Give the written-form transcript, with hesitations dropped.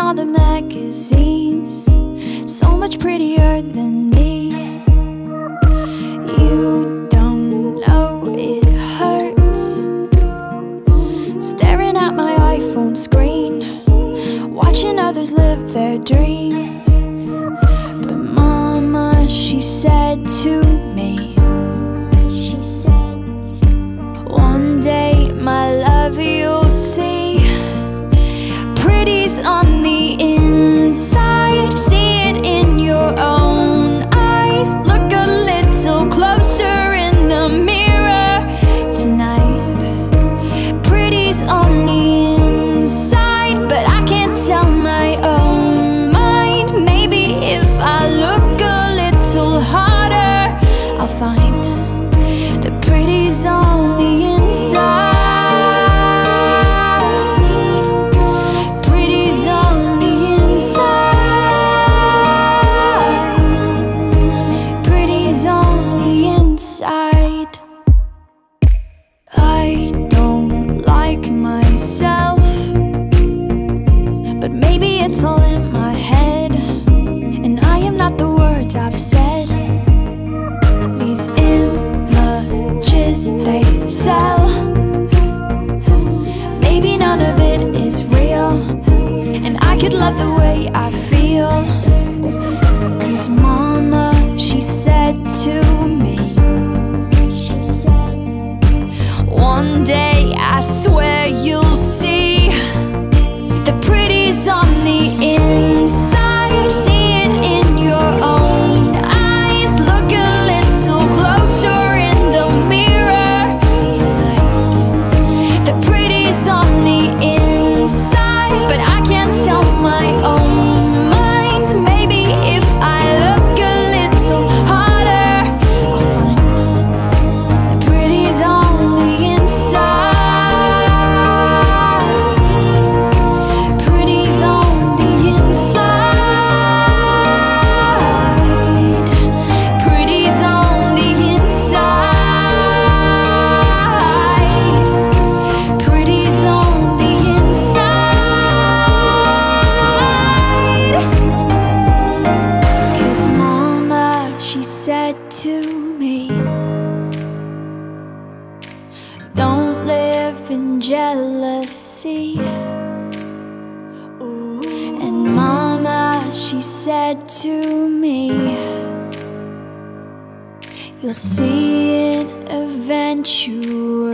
all the magazines, so much prettier than me. You don't know it hurts, staring at my iPhone screen, watching others live their dream. But mama, she said to me, one day, my love, you'll see, pretty's on the inside. See it in your own eyes. Look a little closer in the mirror tonight. Pretty's on the inside, but I can't tell my own mind. Maybe if I look a little harder, I'll find the pretty's on the inside. I don't like myself, but maybe it's all in my head, and I am not the words I've said. These images they sell, maybe none of it is real, and I could love the way I feel. 'Cause mama, she said to me, one day I swear you'll see, the pretty's on the inside. See it in your own eyes. Look a little closer in the mirror tonight. The pretty's on the inside, but I can't tell my own mind. Maybe if I look a little harder, I'll find the pretty's on the said to me, don't live in jealousy. Ooh. And mama, she said to me, you'll see it eventually.